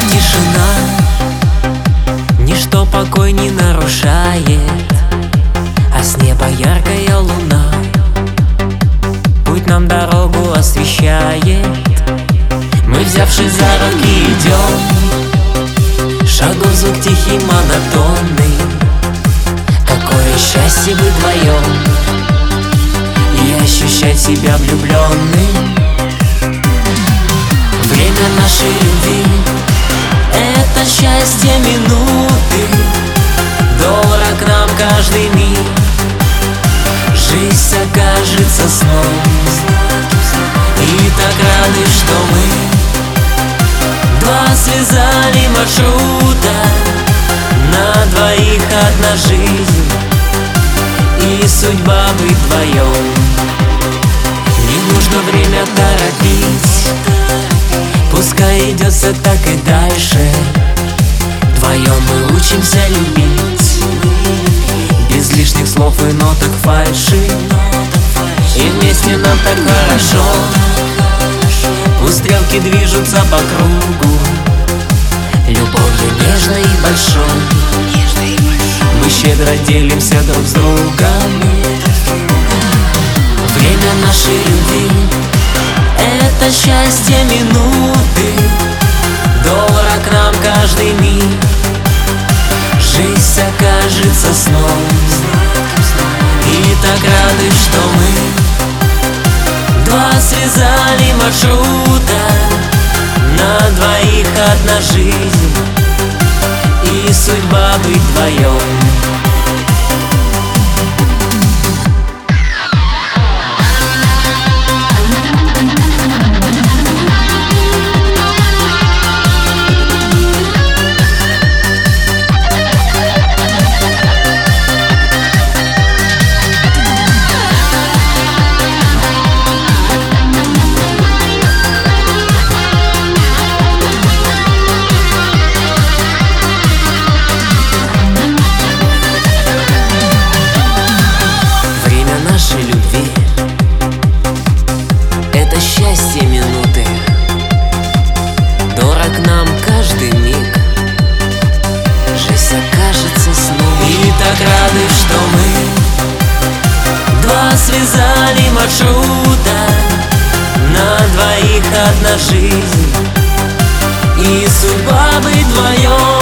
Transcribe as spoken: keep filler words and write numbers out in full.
тишина, ничто покой не нарушает, а с неба яркая луна путь нам дорогу освещает. Мы, взявшись за руки, идем, шагов звук тихий, монотонный. Какое счастье быть вдвоем и ощущать себя влюбленным. Время нашей любви — это счастье минуты, дорог нам каждый миг. Жизнь окажется сном, и так рады, что мы два связали маршрута, на двоих одна жизнь и судьба быть вдвоем. Не нужно время торопить, пускай идет все так и дальше. Вдвоем мы учимся любить, без лишних слов и ноток фальши. И вместе нам так хорошо, пусть стрелки движутся по кругу, любовью нежной и большой. Мы щедро делимся друг с другом. Время нашей любви — это счастье минуты, дорог нам каждый миг. Жизнь окажется сном, и так рады, что мы два связали маршрута, на двоих одна жизнь и судьба быть вдвоем. Любви — это счастье минуты, дорог нам каждый миг. Жизнь окажется сном, и так рады, что мы два связали маршрута, на двоих одна жизнь и судьба быть вдвоем.